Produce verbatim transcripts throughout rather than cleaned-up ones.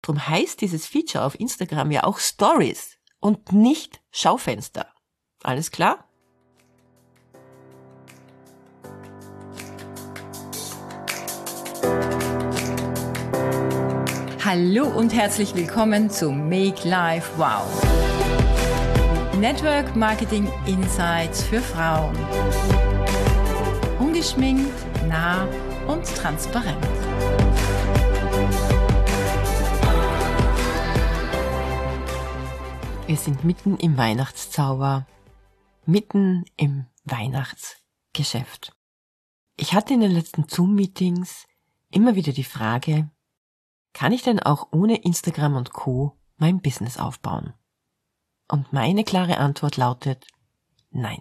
Drum heißt dieses Feature auf Instagram ja auch Stories und nicht Schaufenster. Alles klar? Hallo und herzlich willkommen zu Make Life Wow. Network Marketing Insights für Frauen. Ungeschminkt, nah und transparent. Wir sind mitten im Weihnachtszauber, mitten im Weihnachtsgeschäft. Ich hatte in den letzten Zoom-Meetings immer wieder die Frage, kann ich denn auch ohne Instagram und Co. mein Business aufbauen? Und meine klare Antwort lautet, nein.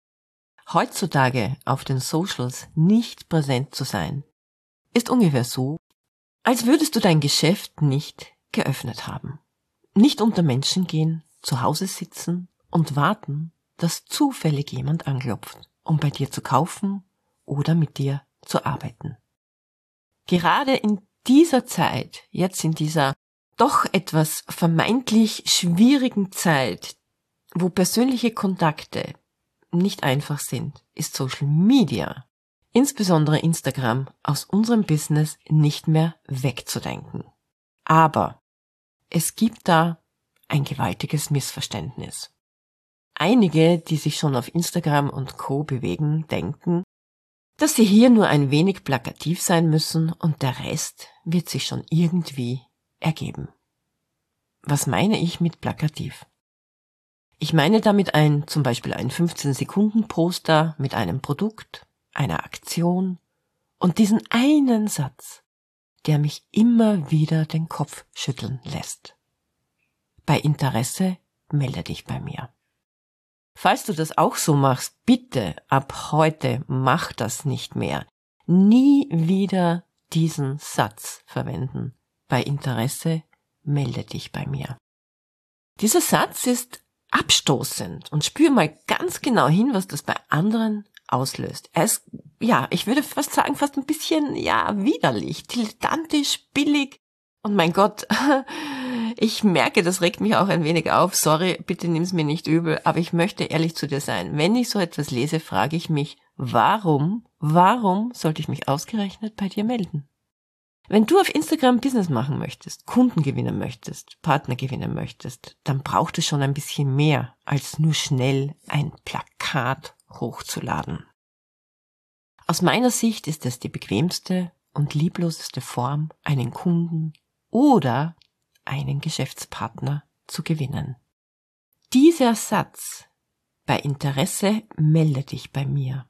Heutzutage auf den Socials nicht präsent zu sein, ist ungefähr so, als würdest du dein Geschäft nicht geöffnet haben. Nicht unter Menschen gehen, zu Hause sitzen und warten, dass zufällig jemand anklopft, um bei dir zu kaufen oder mit dir zu arbeiten. Gerade in dieser Zeit, jetzt in dieser doch etwas vermeintlich schwierigen Zeit, wo persönliche Kontakte nicht einfach sind, ist Social Media, insbesondere Instagram, aus unserem Business nicht mehr wegzudenken. Aber es gibt da ein gewaltiges Missverständnis. Einige, die sich schon auf Instagram und Co. bewegen, denken, dass sie hier nur ein wenig plakativ sein müssen und der Rest wird sich schon irgendwie ergeben. Was meine ich mit plakativ? Ich meine damit ein, zum Beispiel ein fünfzehn Sekunden Poster mit einem Produkt, einer Aktion und diesen einen Satz, der mich immer wieder den Kopf schütteln lässt. Bei Interesse melde dich bei mir. Falls du das auch so machst, bitte ab heute mach das nicht mehr. Nie wieder diesen Satz verwenden. Bei Interesse melde dich bei mir. Dieser Satz ist abstoßend und spür mal ganz genau hin, was das bei anderen auslöst. Er ist, ja, ich würde fast sagen, fast ein bisschen, ja, widerlich, dilettantisch, billig. Und mein Gott, ich merke, das regt mich auch ein wenig auf. Sorry, bitte nimm's mir nicht übel, aber ich möchte ehrlich zu dir sein. Wenn ich so etwas lese, frage ich mich, warum, warum sollte ich mich ausgerechnet bei dir melden? Wenn du auf Instagram Business machen möchtest, Kunden gewinnen möchtest, Partner gewinnen möchtest, dann braucht es schon ein bisschen mehr, als nur schnell ein Plakat hochzuladen. Aus meiner Sicht ist es die bequemste und liebloseste Form, einen Kunden oder einen Geschäftspartner zu gewinnen. Dieser Satz, bei Interesse melde dich bei mir,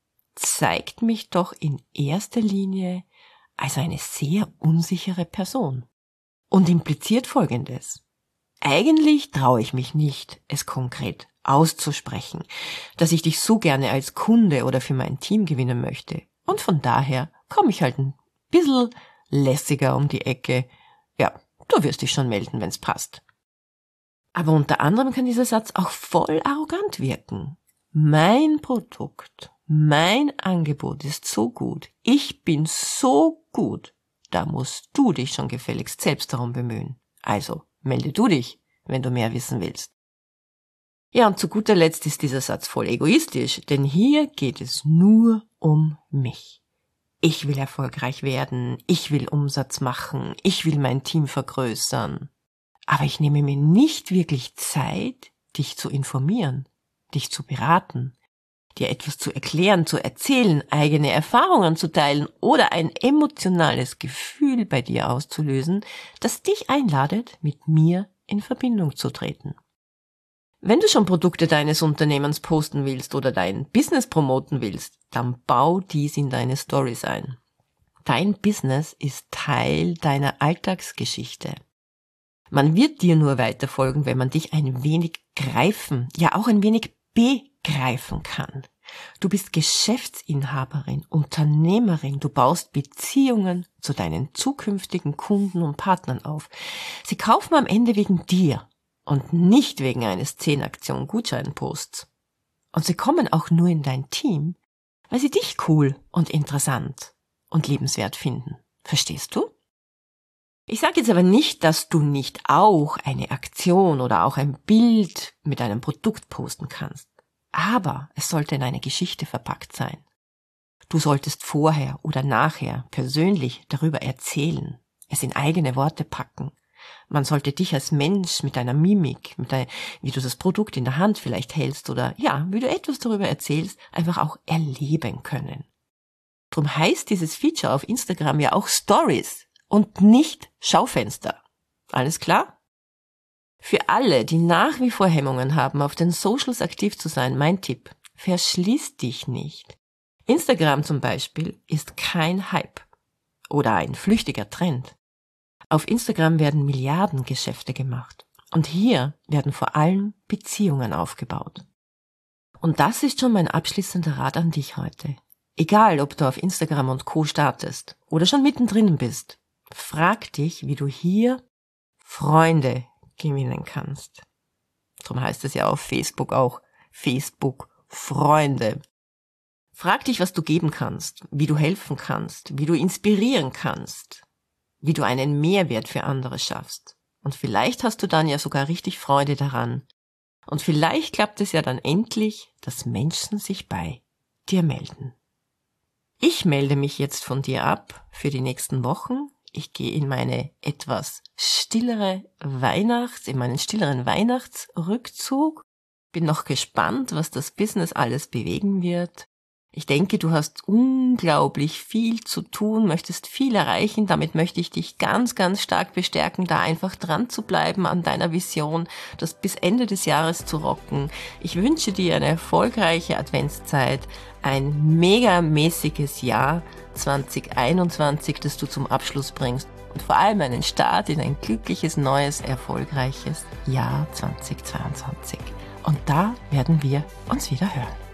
zeigt mich doch in erster Linie als eine sehr unsichere Person und impliziert Folgendes. Eigentlich traue ich mich nicht, es konkret auszusprechen, dass ich dich so gerne als Kunde oder für mein Team gewinnen möchte. Und von daher komme ich halt ein bisschen lässiger um die Ecke. Ja, du wirst dich schon melden, wenn's passt. Aber unter anderem kann dieser Satz auch voll arrogant wirken. Mein Produkt, mein Angebot ist so gut, ich bin so gut, da musst du dich schon gefälligst selbst darum bemühen. Also melde du dich, wenn du mehr wissen willst. Ja, und zu guter Letzt ist dieser Satz voll egoistisch, denn hier geht es nur um mich. Ich will erfolgreich werden, ich will Umsatz machen, ich will mein Team vergrößern. Aber ich nehme mir nicht wirklich Zeit, dich zu informieren, dich zu beraten, dir etwas zu erklären, zu erzählen, eigene Erfahrungen zu teilen oder ein emotionales Gefühl bei dir auszulösen, das dich einladet, mit mir in Verbindung zu treten. Wenn du schon Produkte deines Unternehmens posten willst oder dein Business promoten willst, dann bau dies in deine Stories ein. Dein Business ist Teil deiner Alltagsgeschichte. Man wird dir nur weiterfolgen, wenn man dich ein wenig greifen, ja auch ein wenig begreifen kann. Du bist Geschäftsinhaberin, Unternehmerin, du baust Beziehungen zu deinen zukünftigen Kunden und Partnern auf. Sie kaufen am Ende wegen dir und nicht wegen eines zehn-Aktion-Gutschein-Posts. Und sie kommen auch nur in dein Team, weil sie dich cool und interessant und liebenswert finden. Verstehst du? Ich sage jetzt aber nicht, dass du nicht auch eine Aktion oder auch ein Bild mit einem Produkt posten kannst. Aber es sollte in eine Geschichte verpackt sein. Du solltest vorher oder nachher persönlich darüber erzählen, es in eigene Worte packen. Man sollte dich als Mensch mit deiner Mimik, mit deiner, wie du das Produkt in der Hand vielleicht hältst oder ja, wie du etwas darüber erzählst, einfach auch erleben können. Drum heißt dieses Feature auf Instagram ja auch Stories und nicht Schaufenster. Alles klar? Für alle, die nach wie vor Hemmungen haben, auf den Socials aktiv zu sein, mein Tipp: Verschließ dich nicht. Instagram zum Beispiel ist kein Hype oder ein flüchtiger Trend. Auf Instagram werden Milliardengeschäfte gemacht und hier werden vor allem Beziehungen aufgebaut. Und das ist schon mein abschließender Rat an dich heute. Egal, ob du auf Instagram und Co. startest oder schon mittendrin bist, frag dich, wie du hier Freunde gewinnen kannst. Darum heißt es ja auf Facebook auch Facebook Freunde. Frag dich, was du geben kannst, wie du helfen kannst, wie du inspirieren kannst, wie du einen Mehrwert für andere schaffst. Und vielleicht hast du dann ja sogar richtig Freude daran. Und vielleicht klappt es ja dann endlich, dass Menschen sich bei dir melden. Ich melde mich jetzt von dir ab für die nächsten Wochen. Ich gehe in meine etwas stillere Weihnachts, in meinen stilleren Weihnachtsrückzug. Bin noch gespannt, was das Business alles bewegen wird. Ich denke, du hast unglaublich viel zu tun, möchtest viel erreichen. Damit möchte ich dich ganz, ganz stark bestärken, da einfach dran zu bleiben an deiner Vision, das bis Ende des Jahres zu rocken. Ich wünsche dir eine erfolgreiche Adventszeit, ein megamäßiges Jahr zwanzig einundzwanzig, das du zum Abschluss bringst und vor allem einen Start in ein glückliches, neues, erfolgreiches Jahr zwanzig zweiundzwanzig. Und da werden wir uns wieder hören.